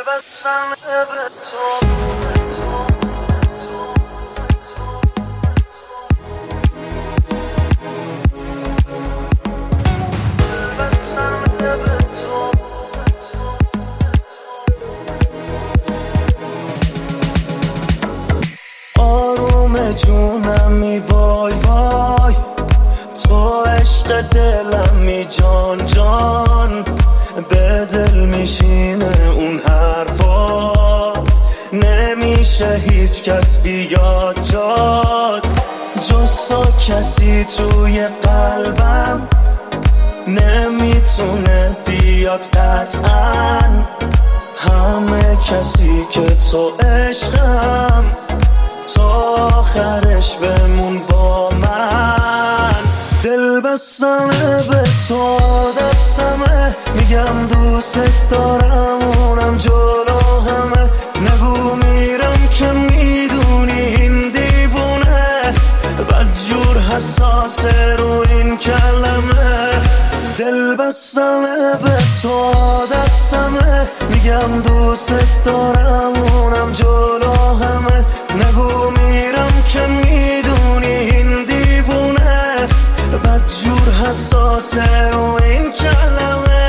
بستم به تو. آروم جونمی وای وای، تو عشق دلمی جان جان، به دل میشینه اون حرفات، نمیشه هیچ کس بیاد جات، جز تو کسی توی قلبم نمیتونه بیاد قطعا، همه کسی که تو عشقم، تا آخرش بمون با من. دل بستمه به تو عادتمه، میگم دوست دارم اونم جلو همه، نگو میرم که میدونی این دیوونه، بدجور حساسه رو این کلمه. دل بستمه به تو عادتمه، میگم دوست دارم اونم جلو همه، نگو میرم که میدونی این دیوونه، بدجور حساسه رو این کلمه.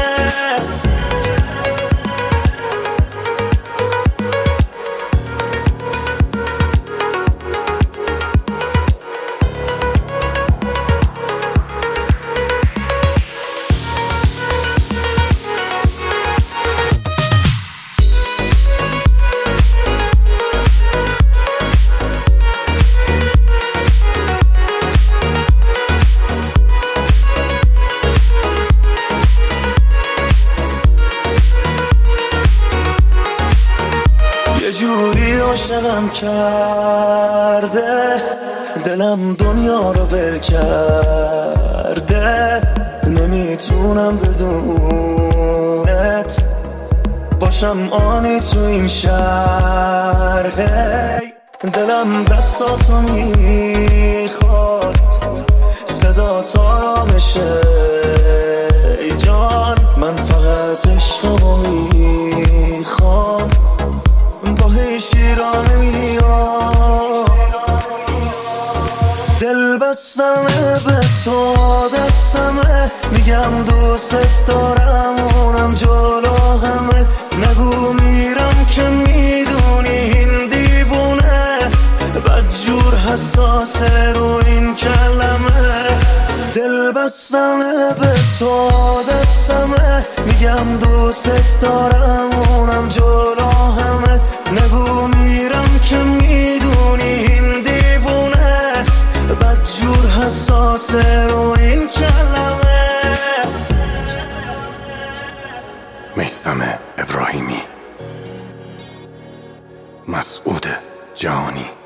یه جوری عاشقم کرده، دلم دنیا رو ول کرده، نمیتونم بدونت باشم آنی تو این شهر. دلم دستاتو میخواد، صدا تا بشه ای جان، من فقط عشقمو میخوام، با هیچ گیرانه میاد. دل بستمه به تو عادتمه، میگم دوست دارم اونم جلو همه، نگو میرم که میدونی این دیوونه، بدجور حساسه رو این کلمه. دل بستمه به تو عادتمه، میگم دوست دارم اونم جلو همه، نگو میرم که میدونی این دیوونه، بدجور حساسه رو این کلمه. میثم ابراهیمی، مسعود جهانی.